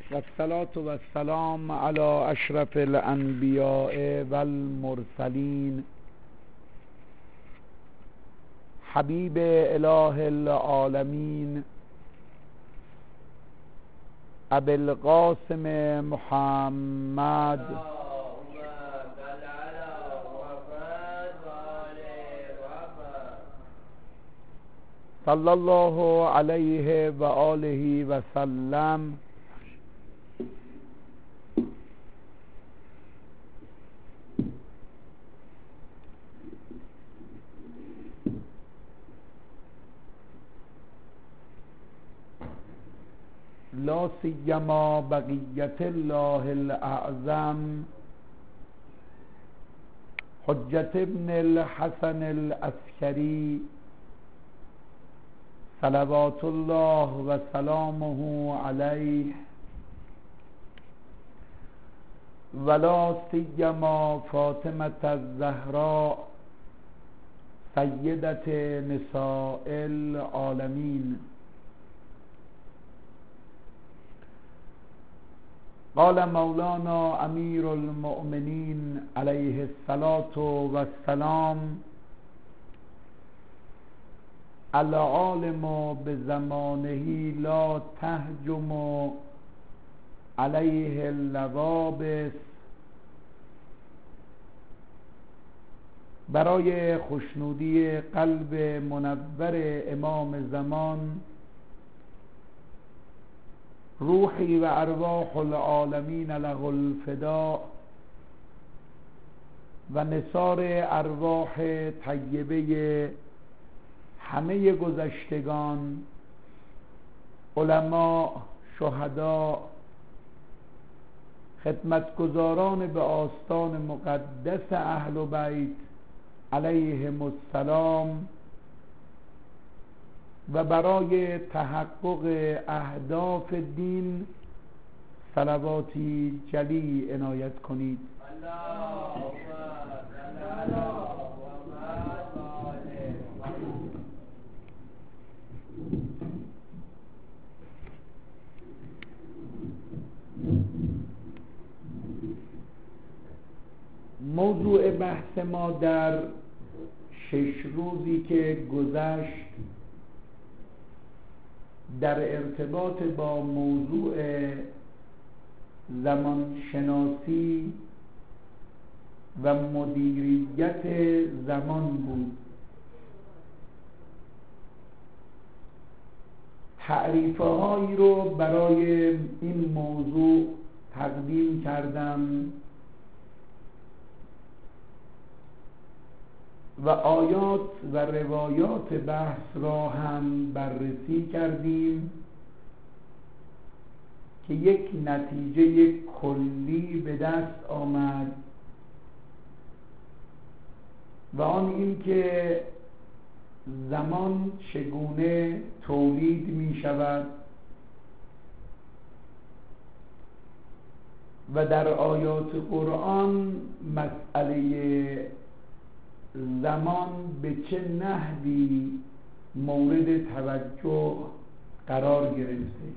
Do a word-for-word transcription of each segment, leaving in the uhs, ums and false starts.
و الصلاة و السلام علی اشرف الانبیاء و المرسلین حبیب اله العالمین ابی القاسم محمد صلی الله علیه و آله و سلم. لا سیما بقیت الله الاعظم حجت ابن الحسن العسکری صلوات الله و سلامه علیه، ولا سیما فاطمة الزهراء سیدة نساء العالمین. قال مولانا امیر المؤمنین علیه الصلاة و السلام: العالم بزمانه لا تهجم علیه اللوابس. برای خوشنودی قلب منور امام زمان، روحی و ارواح العالمین له الفداء و نثار ارواح طیبه همه گذشتگان، علما، شهدا، خدمتگزاران به آستان مقدس اهل بیت علیهم السلام و برای تحقق اهداف دین صلواتی جلی عنایت کنید. موضوع بحث ما در شش روزی که گذشت در ارتباط با موضوع زمانشناسی و مدیریت زمان بود. تعریفه هایی رو برای این موضوع تقدیم کردم و آیات و روایات بحث را هم بررسی کردیم که یک نتیجه کلی به دست آمد و آن این که زمان چگونه تولید می شود و در آیات قرآن مسئله زمان به چه نحوی مورد توجه قرار گرفته.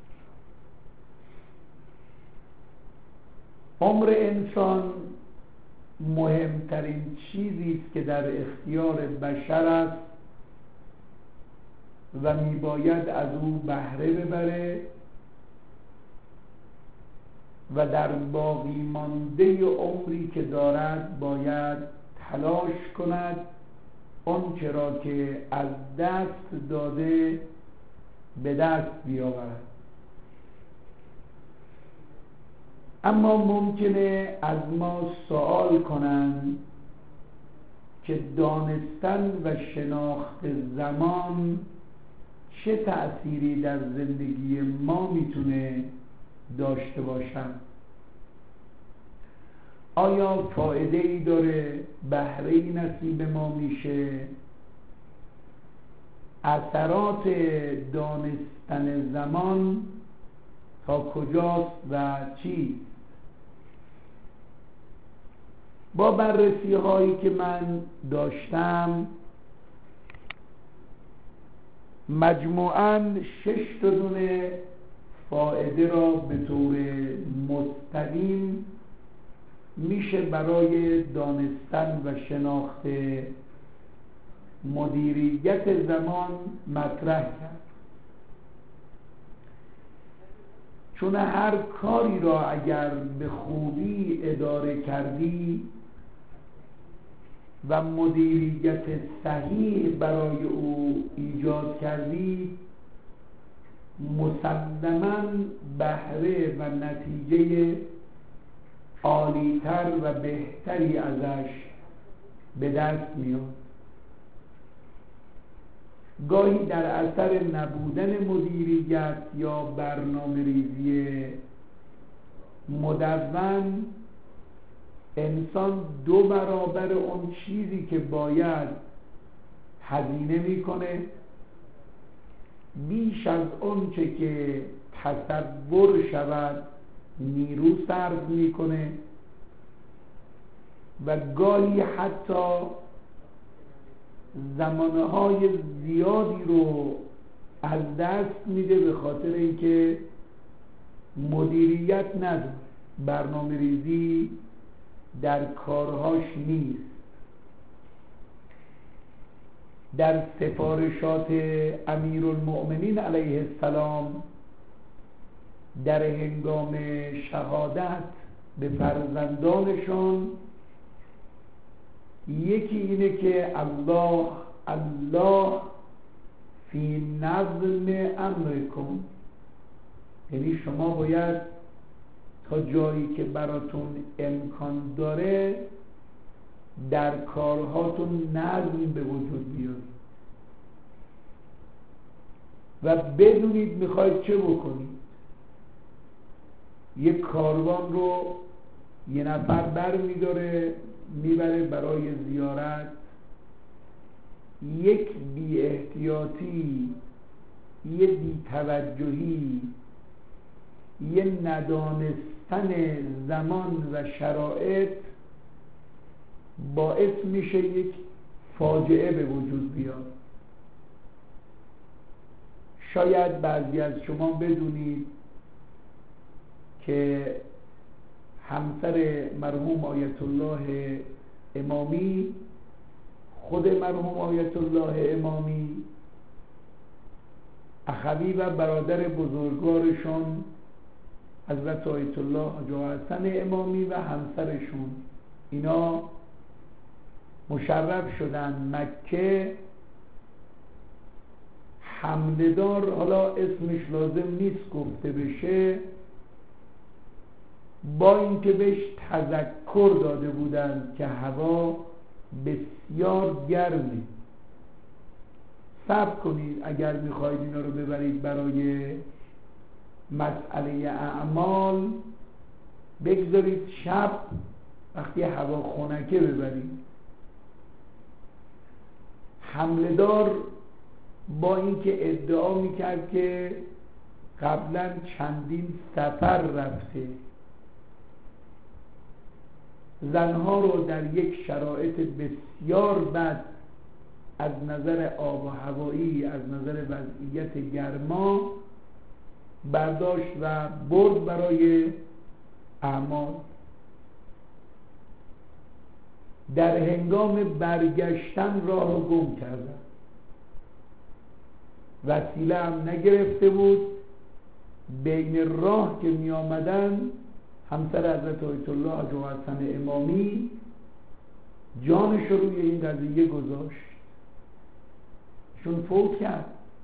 عمر انسان مهمترین چیزی است که در اختیار بشر است و میباید از او بهره ببره و در باقی مانده عمری که دارد باید تلاش کند آنچه را که از دست داده به دست بیاورد. اما ممکنه از ما سوال کنند که دانستن و شناخت زمان چه تأثیری در زندگی ما میتونه داشته باشد؟ آیا فایده ای داره؟ بهره ای نصیب ما میشه؟ اثرات دانستن زمان تا کجاست و چیست؟ با بررسی هایی که من داشتم مجموعاً شش تا دونه فائده را به طور مستقیم میشه برای دانستن و شناخت مدیریت زمان مطرح کرد. چون هر کاری را اگر به خوبی اداره کردی و مدیریت صحیح برای او ایجاد کردی، مسلماً بهره و نتیجه عالی‌تر و بهتری ازش به دست میاد. گاهی در اثر نبودن مدیریت یا برنامه ریزی مدون، انسان دو برابر اون چیزی که باید هزینه میکنه، بیش از اون چه که تصور شود نیرو صرف میکنه و گاهی حتی زمانهای زیادی رو از دست میده به خاطر اینکه مدیریت نداره، برنامه ریزی در کارهاش نیست. در سفارشات امیرالمؤمنین علیه السلام در هنگام شهادت به فرزندانشون یکی اینه که الله الله فی نظم امرکم، یعنی شما باید تا جایی که براتون امکان داره در کارهاتون نظم به وجود بیارید و بدونید میخواید چه بکنید. یک کاروان رو یه نفر بر میداره میبره برای زیارت، یک بی احتیاطی، یه بی توجهی، یه ندانستن زمان و شرایط باعث میشه یک فاجعه به وجود بیاد. شاید بعضی از شما بدونید که همسر مرحوم آیت الله امامی، خود مرحوم آیت الله امامی، اخوی و برادر بزرگوارشون حضرت آیت الله حاجی حسن امامی و همسرشون، اینا مشرف شدن مکه، حمله دار، حالا اسمش لازم نیست گفته بشه، با اینکه بهش تذکر داده بودن که هوا بسیار گرمه، صبر کنید اگر میخواید اینا رو ببرید برای مسئله اعمال، بگذارید شب وقتی هوا خنکه ببرید. حمله دار با اینکه ادعا میکرد که قبلا چندین سفر رفته، زنها رو در یک شرایط بسیار بد از نظر آب و هوایی، از نظر وضعیت گرما برداشت و برد برای اعمال. در هنگام برگشتن راه رو گم کردن، وسیله هم نگرفته بود. بین راه که می آمدن همسر حضرت آیت الله حاجی حسن امامی جانش روی این قضیه گذاشت، چون فوت کرد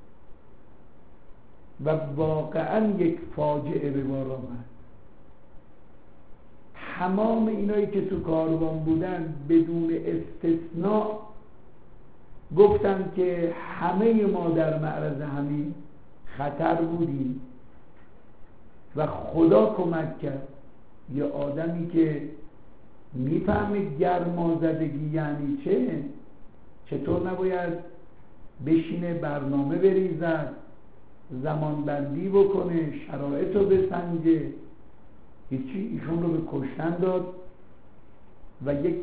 و واقعا یک فاجعه به بار آمد. تمام اینایی که تو کاروان بودن بدون استثناء گفتن که همه ما در معرض همین خطر بودیم و خدا کمک کرد. یه آدمی که میفهمه گرمازدگی یعنی چه، چطور نباید بشینه برنامه بریزد، زمان بندی بکنه، شرایط رو بسنجه، هیچی، ایشون رو به کشتن داد و یک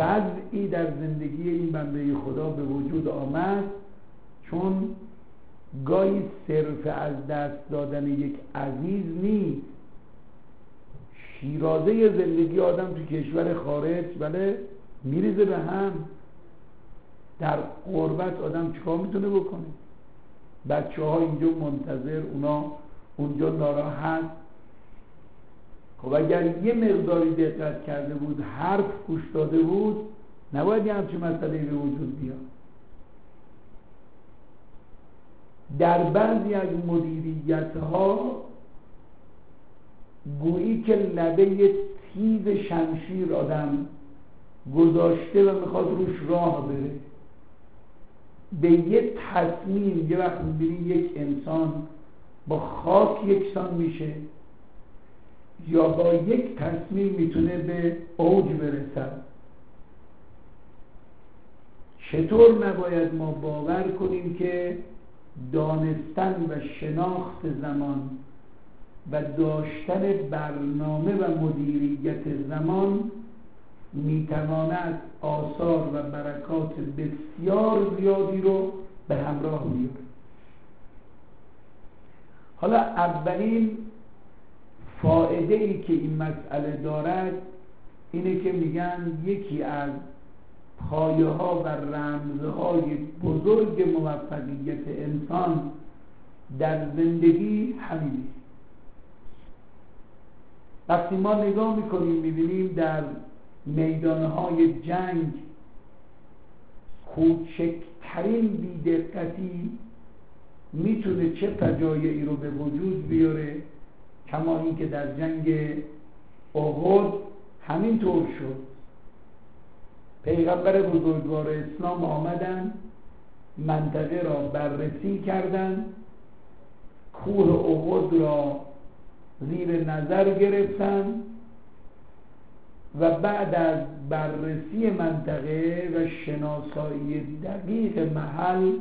وضعی در زندگی این بنده خدا به وجود آمد چون گاهی صرف از دست دادن یک عزیز نیست. شیرازه زندگی آدم تو کشور خارج بله میریزه به هم. در غربت آدم چیکار میتونه بکنه؟ بچه ها اینجا منتظر، اونا اونجا ناراحت. خب اگر یه مقداری دقت کرده بود، حرف گوش داده بود، نباید یه همچین مسئله به وجود بیاد. در بعضی از مدیریت ها گویی که لبه تیز شمشیر آدم گذاشته و میخواد روش راه بره. به یه تصمیم یه وقت میبینی یک انسان با خاک یکسان میشه یا با یک تصمیم میتونه به اوج برسد. چطور نباید ما باور کنیم که دانستن و شناخت زمان و داشتن برنامه و مدیریت زمان میتواند آثار و برکات بسیار زیادی رو به همراه بیاره. حالا اولین فائده ای که این مسئله دارد اینه که میگن یکی از پایه ها و رمزهای بزرگ موفقیت انسان در زندگی همینه. وقتی ما نگاه میکنیم میبینیم در میدانهای جنگ کوچکترین بی‌دقتی میتونه چه فجایعی رو به وجود بیاره، کما این که در جنگ احد همینطور شد. پیغمبر بزرگوار اسلام آمدن، منطقه را بررسی کردند، کوه احد را زیر نظر گرفتند و بعد از بررسی منطقه و شناسایی دقیق محل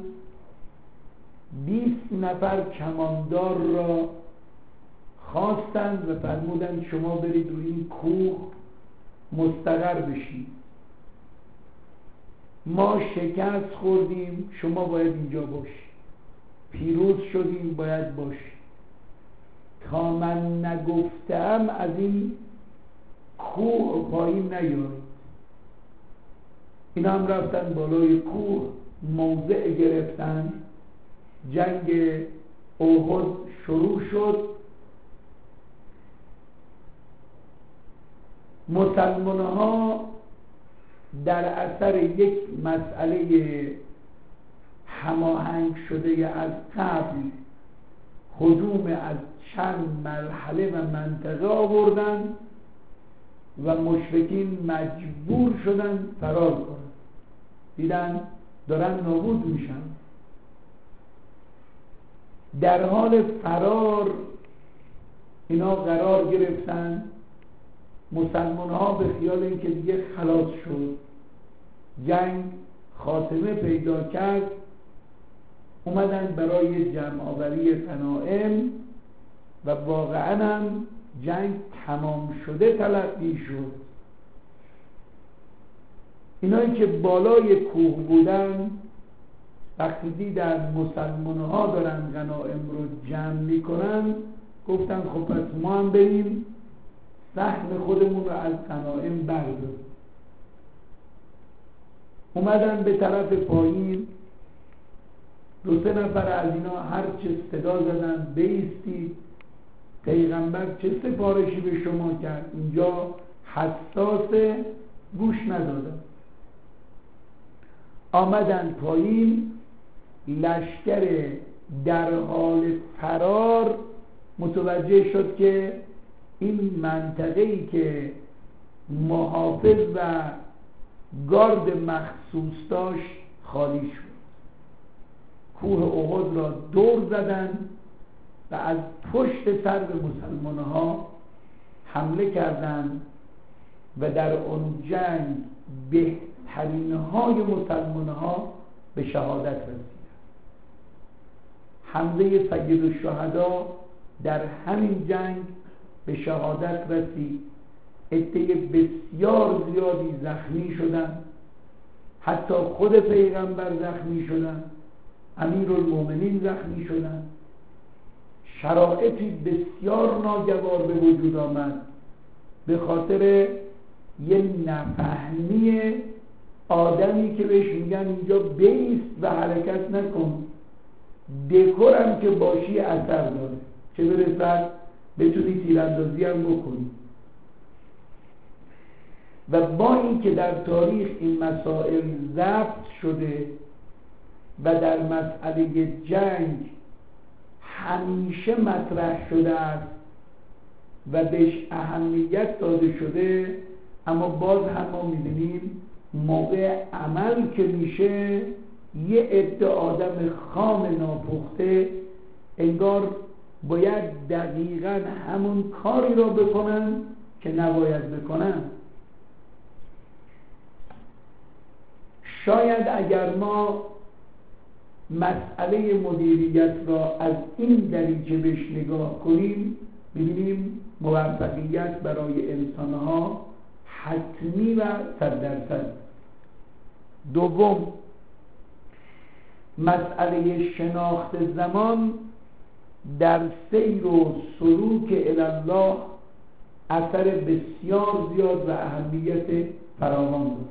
بیست نفر کماندار را خواستند و فرمودند شما برید روی این کوه مستقر بشید. ما شکست خوردیم، شما باید اینجا باشید. پیروز شدیم، باید باشید. تا من نگفتم از این کوه پایین نیایید. اینا هم رفتن بالای کوه موضع گرفتن. جنگ احد شروع شد. مسلمان ها در اثر یک مسئله هماهنگ شده از قبل هجوم از چند مرحله و منطقه آوردن و مشرکین مجبور شدن فرار کنند. دیدن دارن نابود میشن. در حال فرار اینا قرار گرفتن. مسلمان ها به خیال اینکه دیگه خلاص شد، جنگ خاتمه پیدا کرد، اومدن برای جمع آوری غنایم و واقعا هم جنگ تمام شده تلقی شد. اینایی که بالای کوه بودن وقتی دیدن مسلمان ها دارن غنایم رو جمع میکنن گفتن خب پس ما هم بریم سهم خودمون رو از غنایم برداریم. اومدن به طرف پایین، دو سه نفر از اینا هر چه صدا زدن بایستید، پیغمبر چه سفارشی به شما کرد؟ اینجا حساس، گوش ندادن. آمدن پایین، لشکر در حال فرار متوجه شد که این منطقه‌ای که محافظ و گارد مخصوص داشت خالی شد. کوه احد را دور زدن و از پشت سر به مسلمان ها حمله کردند و در اون جنگ بهترین های مسلمان ها به شهادت رسیدند. حمزه سید الشهدا در همین جنگ به شهادت رسید. عده بسیار زیادی زخمی شدند، حتی خود پیغمبر زخمی شدند، امیرالمومنین زخمی شدن، شرایطی بسیار ناگوار به وجود آمد به خاطر یه نفهمی آدمی که بهش میگن اینجا بیست و حرکت نکن، دکورم که باشی اثر داره، چه برسد بتونی تیراندازی هم بکنی. و با اینکه در تاریخ این مسائل ضبط شده و در مسئله جنگ همیشه مطرح شده است و بهش اهمیت داده شده، اما باز هم ما می‌بینیم موقع عمل که میشه یه عده آدم خام ناپخته انگار باید دقیقاً همون کاری را بکنن که نباید بکنن. شاید اگر ما مسئله مدیریت را از این دریچه بهش نگاه کنیم، ببینیم موفقیت برای انسانها حتمی و صد درصد. دوم، مسئله شناخت زمان در سیر و سلوک الی الله اثر بسیار زیاد و اهمیت فراوان داره.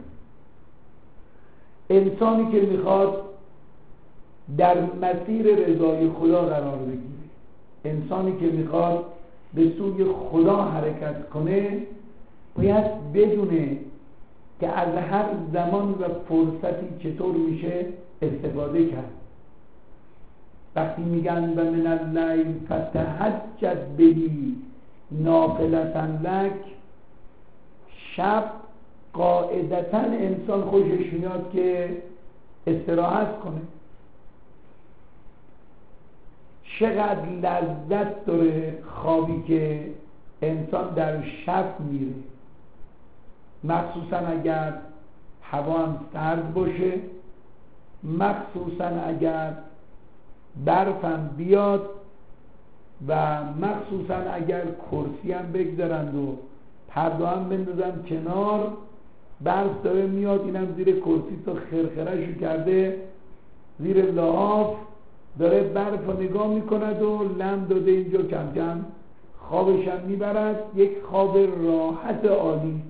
انسانی که میخواد در مسیر رضای خدا قرار بگیره، انسانی که میخواد به سوی خدا حرکت کنه، باید بدونه که از هر زمان و فرصتی چطور میشه استفاده کرد. وقتی میگن و من اللیل فتهجد بهی نافلة لک، شب قاعدتا انسان خوشش میاد که استراحت کنه. چقدر لذت داره خوابی که انسان در شب میره، مخصوصا اگر هوا هم سرد باشه، مخصوصا اگر برف هم بیاد و مخصوصا اگر کرسی هم بگذارند و پرده هم بندازن کنار، برف داره میاد، اینم زیر کرسی تا خرخرشو کرده زیر لحاف، داره برف رو نگاه میکند و لم داده اینجا، کم کم خوابش هم میبرد، یک خواب راحت عالی.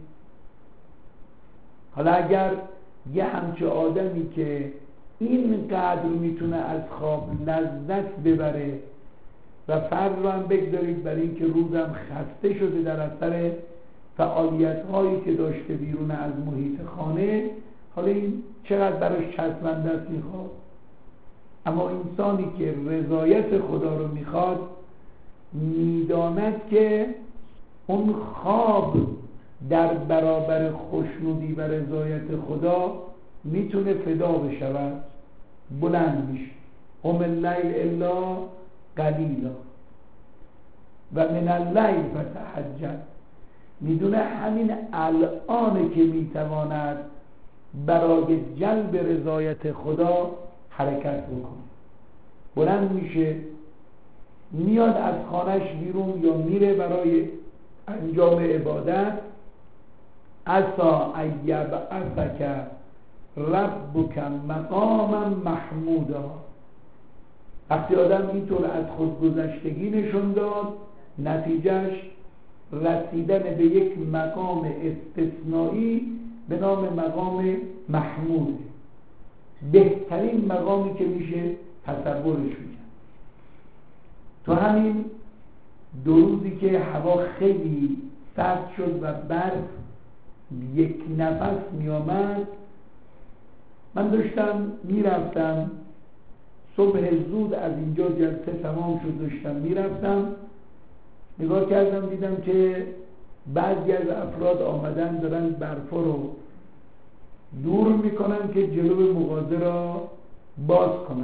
حالا اگر یه همچه آدمی که اینقدر میتونه از خواب لذت ببره و فرض رو هم بگذارید برای اینکه روزم خسته شده در اثر فعالیت هایی که داشته بیرون از محیط خانه، حالا این چقدر براش چسبنده است میخواد. اما انسانی که رضایت خدا رو میخواد میداند که اون خواب در برابر خوشنودی و رضایت خدا میتونه فدا بشود، بلند میشه. قم اللیل الا قلیلا و من اللیل فتهجد، میدونه همین الان که میتواند برای جلب رضایت خدا حرکت بکنه، بلند میشه، میاد از خانهش بیرون یا میره برای انجام عبادت. عسا ان یبعثک ربک مقاما محمودا. وقتی آدم اینطور از خودگذشتگی نشون داد، نتیجهش رسیدن به یک مقام استثنایی به نام مقام محمود، بهترین مقامی که میشه تصورش میکرد. تو همین دو روزی که هوا خیلی سرد شد و برف یک نفس میامد، من داشتم میرفتم صبح زود، از اینجا جلسه تمام شد، داشتم میرفتم، نگاه کردم دیدم که بعضی از افراد آمدن دارن برفا رو دور میکنن که جلو مغازه را باز کنن.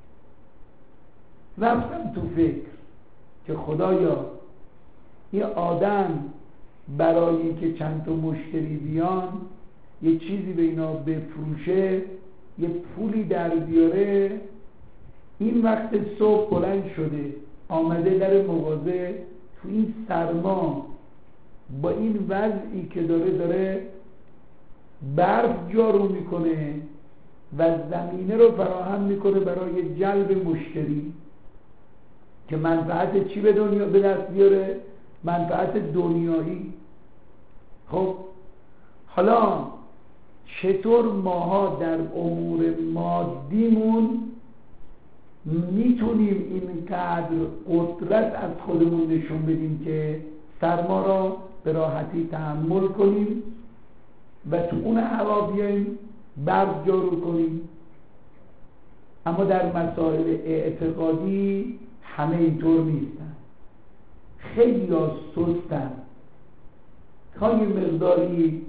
رفتم تو فکر که خدایا این آدم برای که چند تا مشتری بیان یه چیزی به اینا بفروشه، یه پولی در بیاره، این وقت صبح بلند شده آمده در مغازه تو این سرما با این وضعی که داره داره برف جارو میکنه و زمینه رو فراهم میکنه برای جلب مشتری که منفعت چی به دنیا به دست بیاره؟ منفعت دنیایی. خب حالا چطور ماها در امور مادیمون میتونیم اینقدر قدرت از خودمون نشون بدیم که سرما را به راحتی تحمل کنیم و تو اون هوا بیایم برق جارو کنیم؟ اما در مسائل اعتقادی همه اینطور نیستن. خیلی ها سستن، تا یه مقداری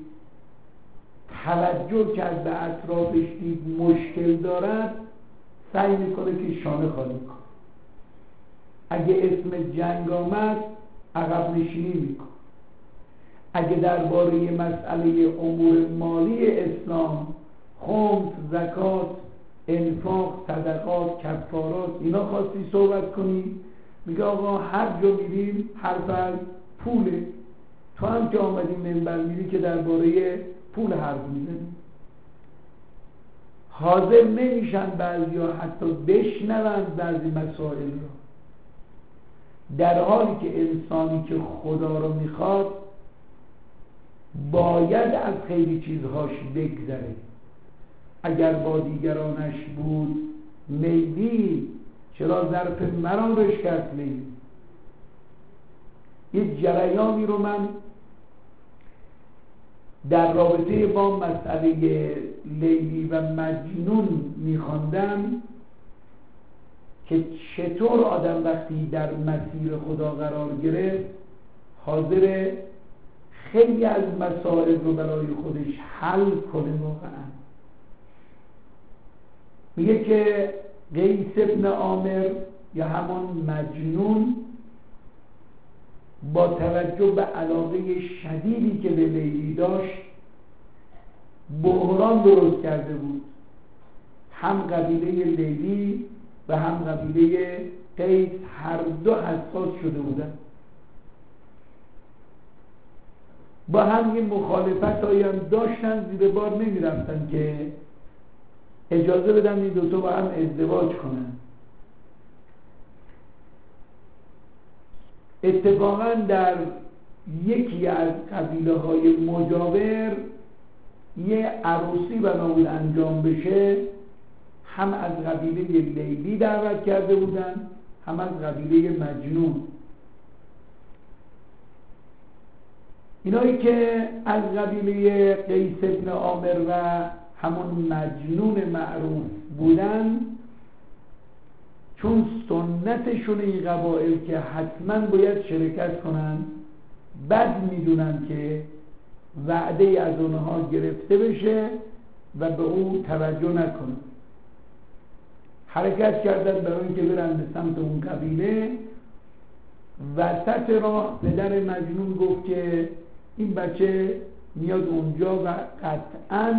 توجه کرد به اطرافش دید مشکل دارد، سعی میکنه که شانه خالی کنه. اگه اسم جنگ آمد عقب نشینی میکنه. اگه درباره مسئله امور مالی اسلام، خمس، زکات، انفاق، صدقات، کفارات اینا خواستی صحبت کنی، میگه آقا هر جا میریم حرف از پوله. تو هم که آمدی منبر میری که درباره پول حرف میزنی. حاضر نمیشن بعضیا حتی بشنوند بعضی مسائل رو، در حالی که انسانی که خدا رو میخواد باید از خیلی چیزهاش بگذره. اگر با دیگرانش بود میلی، چرا ظرف مرا بشکست میلی؟ یه جریانی رو من در رابطه با مسئله لیلی و مجنون میخواندم که چطور آدم وقتی در مسیر خدا قرار گرفت حاضر خیلی از مسائل رو برای خودش حل کنه. واقعا میگه که قیس ابن عامر یا همان مجنون با توجه به علاقه شدیدی که به لیلی داشت بحران درست کرده بود. هم قبیله لیلی و هم قبیله قیس هر دو حساس شده بودن، با هم یه مخالفت هایی هم داشتن، زیر بار نمی رفتن که اجازه بدن این دوتا با هم ازدواج کنن. اتفاقا در یکی از قبیله های مجاور یه عروسی بنا بود انجام بشه، هم از قبیله لیلی دعوت کرده بودن هم از قبیله مجنون. اینایی که از قبیله قیس ابن عامر و همون مجنون معروف بودن، چون سنتشون این قبایل که حتما باید شرکت کنن، بد میدونن که وعده از اونها گرفته بشه و به اون توجه نکنن. حرکت کردن برای اینکه برن به سمت اون قبیله. وسط راه پدر مجنون گفت که این بچه میاد اونجا و قطعاً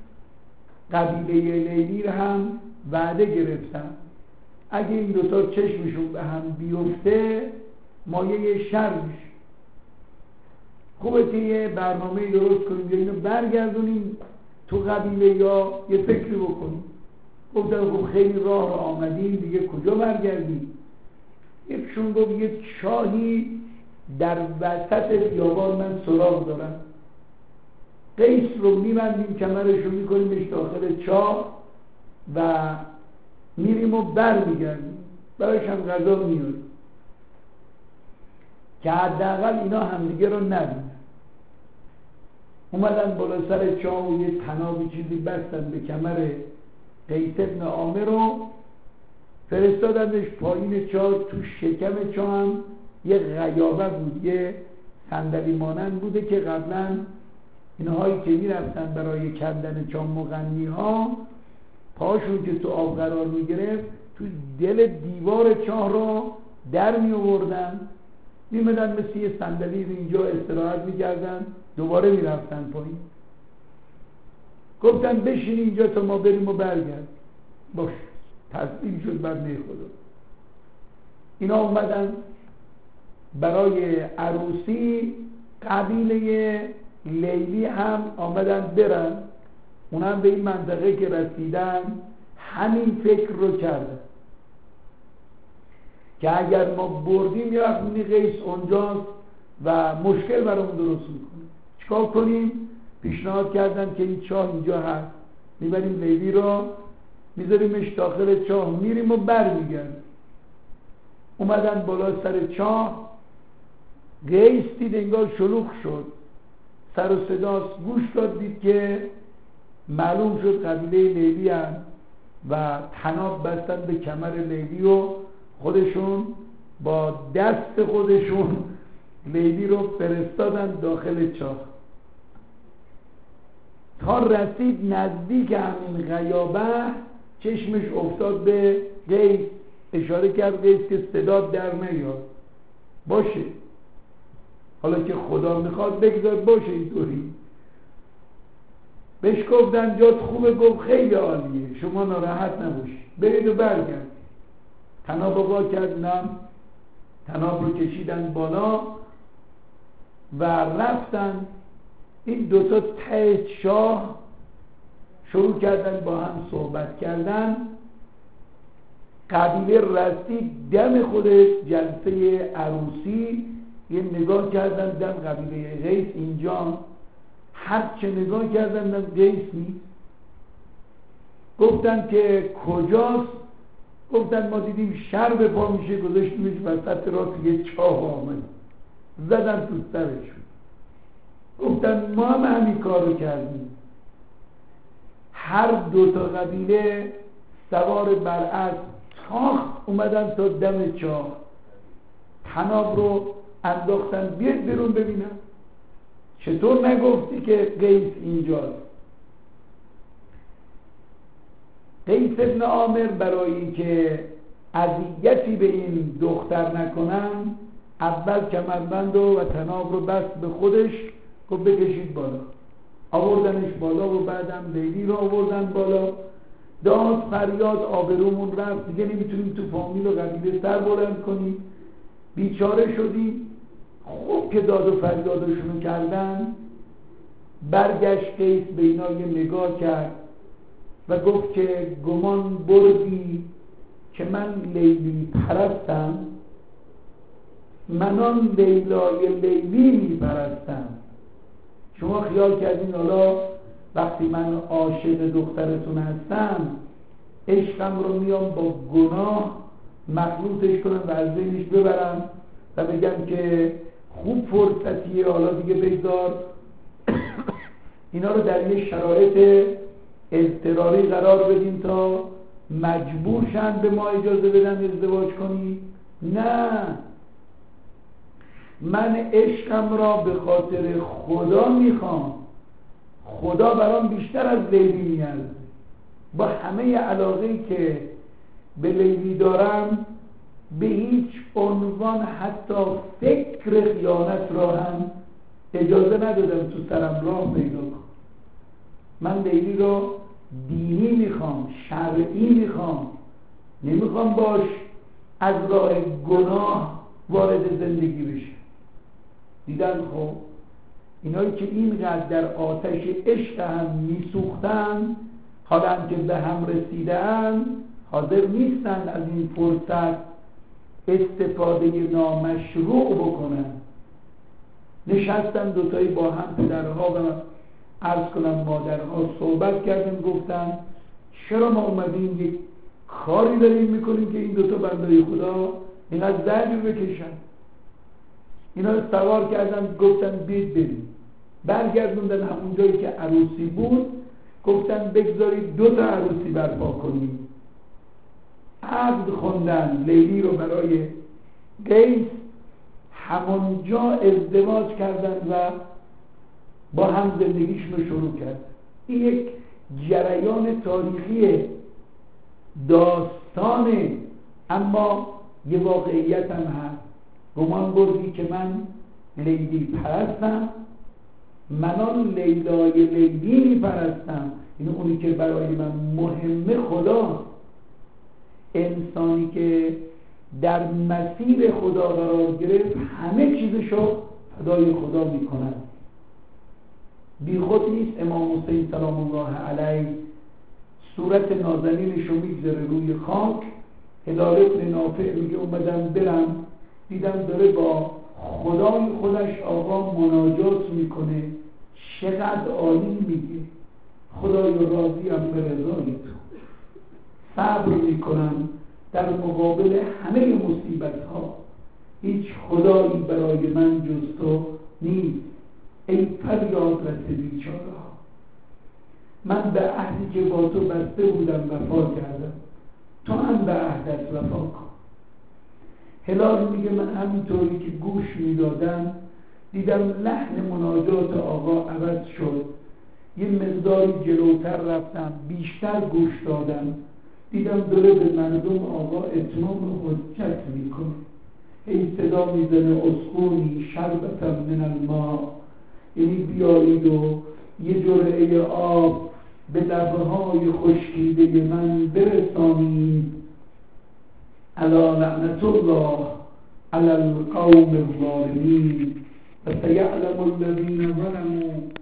قبیله لیلی رو هم وعده گرفتن، اگه این دوتا چشمشون به هم بیفته مایه شر میشه. خوبه که یه برنامه درست کنیم یا اینو برگردونیم تو قبیله یا یه فکری بکنیم. گفتن خب خیلی راه رو آمدیم دیگه کجا برگردیم؟ یکشون گفت یه چاهی در وسط بیابان من سراغ دارم، قیس رو میبندیم کمرش رو میکنیمش داخل چاه و میریم و بر میگردیم، برایش هم غذا میاریم که حداقل اینا همدیگه رو نبینن. اومدن بالا سر چاه و یه طنابی چیزی بستن به کمر قیس ابن عامر رو فرستادنش پایین چاه. تو شکم چاه هم یه غیابه بود، یه صندلی مانند بوده که قبلا اینهایی که میرفتن برای کندن چاه مغنی ها پاشون که تو آب قرار میگرفت تو دل دیوار چاه را در می آوردن، میمدن مثل یه صندلی اینجا استراحت میکردن، دوباره میرفتن پایین. گفتن بشین اینجا تا ما بریم و برگرد. باش، تصمیم شد بر نه خدا. اینا اومدن برای عروسی، قبیله لیلی هم آمدن برن. اونم به این منطقه که رسیدن همین فکر رو کردن که اگر ما بردیم یه وقت می‌بینی قیس اونجاست و مشکل برامون درست میکنه. چیکار کنیم؟ پیشنهاد کردن که این چاه اینجا هست، میبریم لیلی رو میذاریمش داخل چاه، میریم و برمیگردیم. اومدن بالا سر چاه، قیس دید انگار شلوغ شد، سر و صداست، گوش داد دید که معلوم شد قبیله لیلی هست و طناب بستن به کمر لیلی و خودشون با دست خودشون لیلی رو فرستادن داخل چاه. تا رسید نزدیک همین غیابه چشمش افتاد به قیس، اشاره کرد قیس که صدا در نیاد. باشه حالا که خدا میخواد بگذار باشه اینطوری. بهش گفتن جات خوبه، گفت خیلی عالیه، شما ناراحت نباشید، برید و برگرد. طناب رو با کردن، طناب رو کشیدن بالا و رفتن. این دوتا ته شاه شروع کردن با هم صحبت کردن. قبیله رسید دم خودش جلسه عروسی، یه نگاه کردن دم قبیله قیس اینجا، هر چه نگاه کردن دم قیس نیست. گفتن که کجاست؟ گفتن ما دیدیم شر به پا میشه، گذاشتیمش وسط راه توی چاه آمد، زدن تو سرشون. گفتن ما هم همین کار رو کردیم. هر دو تا قبیله سوار بر اسب تاخت اومدن تا دم چاه، طناب رو انداختن بیاد بیرون ببینن. چطور نگفتی که قیس اینجاست؟ قیس ابن عامر برای اینکه اذیتی به این دختر نکنن اول کمربند و طناب رو بست به خودش، گفت بکشید بالا. آوردنش بالا و بعدم لیلی رو آوردن بالا. داد فریاد آبرومون رفت، دیگه نمیتونیم تو فامیل و قبیله سر بلند کنیم، بیچاره شدیم. خوب که داد و فریادشونو کردن، برگشت قیس به اینا یه نگاه کرد و گفت که گمان بردی که من لیلی پرستم؟ من آن لیلای لیلی می پرستم. شما خیال کردین حالا وقتی من عاشق دخترتون هستم عشقم رو میام با گناه مخلوطش کنم و از ذهنش ببرم و بگم که خوب فرصتیه حالا دیگه بگذار اینا رو در یه شرایط اضطراری قرار بدیم تا مجبور شن به ما اجازه بدن ازدواج کنی؟ نه، من عشقم را به خاطر خدا میخوام، خدا برام بیشتر از لیلی میارزه. با همه علاقه‌ای که به لیلی دارم به هیچ عنوان حتی فکر خیانت را هم اجازه ندادم تو سرم راه پیدا کنم. من لیلی رو دینی میخوام، شرعی میخوام، نمیخوام باش از راه گناه وارد زندگی بشه. دیدن خب اینایی که اینقدر در آتش عشق هم میسوختن، حالا هم که به هم رسیدن حاضر نیستن از این فرصت استفاده نامشروع بکنن. نشستن دوتایی با هم، پدرها و عرض کنم مادرها صحبت کردن، گفتن چرا ما اومدیم یک کاری داریم میکنیم که این دوتا بندای خدا اینقدر زجر بکشن. اینا رو سوار کردن، گفتن بید بریم. برگردوندن همون جایی که عروسی بود، گفتن بگذارید دو تا عروسی برپا کنیم. عقد خوندن لیلی رو برای قیس، همونجا ازدواج کردن و با هم زندگیشون رو شروع کردن. این یک جریان تاریخی داستانه، اما یه واقعیت هم هست. گمان بردی که من لیلی پرستم، من آن لیلای لیلی می پرستم. این اونی که برای من مهمه خدا. انسانی که در مسیر خدا قرار گرفت همه چیزشو فدای خدا می کند. بی خود نیست امام حسین سلام الله علیه صورت نازنینش رو میگذاره روی خاک. هلال ابن نافع میگه اومدم برم دیدم داره با خدای خودش آقا مناجات میکنه، چقدر عالی میگه خدای راضیم به رضای تو، صبر میکنم در مقابل همه مصیبت ها، هیچ خدایی برای من جز تو نیست، ای فریاد رس بیچاره ها. من به عهدی که با تو بسته بودم وفا کردم، تو هم به عهدت وفا کن. هلال میگه من همینطوری که گوش میدادم دیدم لحن مناجات آقا عوض شد، یه مقداری جلوتر رفتم بیشتر گوش دادم دیدم داره به مردم آقا اتمام حجت میکنه. ای صدا میزنه اسقونی شربتم من الماء، یعنی بیایید و یه جرعه آب به لبهای خشکیده من برسانید. الا لعنت الله علی القوم الظالمین و سیعلم الذین ظلموا